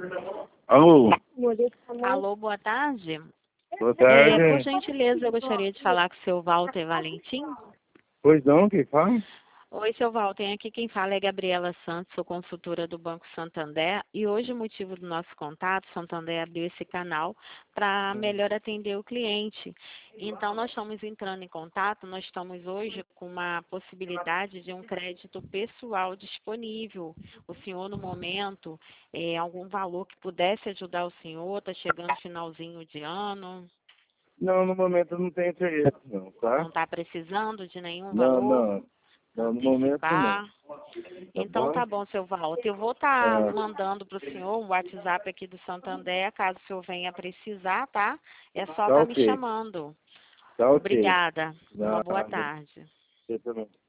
Alô? Alô, boa tarde. Boa tarde. Por gentileza, eu gostaria de falar com o seu Walter Valentim. Pois não, quem fala? Oi, seu Walter. Aqui quem fala é Gabriela Santos, sou consultora do Banco Santander. E hoje o motivo do nosso contato, Santander abriu esse canal para melhor atender o cliente. Então, nós estamos entrando em contato, nós estamos hoje com uma possibilidade de um crédito pessoal disponível. O senhor, no momento, algum valor que pudesse ajudar o senhor, está chegando finalzinho de ano. Não, no momento eu não tenho interesse não, tá? Não está precisando de nenhum Não, valor? não. Não, no momento não. Então bom? tá bom, seu Walter. Eu vou estar Ah, mandando para o senhor o WhatsApp aqui do Santander, caso o senhor venha precisar, tá? É só tá estar me ok. chamando. Tá ok. Obrigada. Uma boa Nada. tarde. Você também.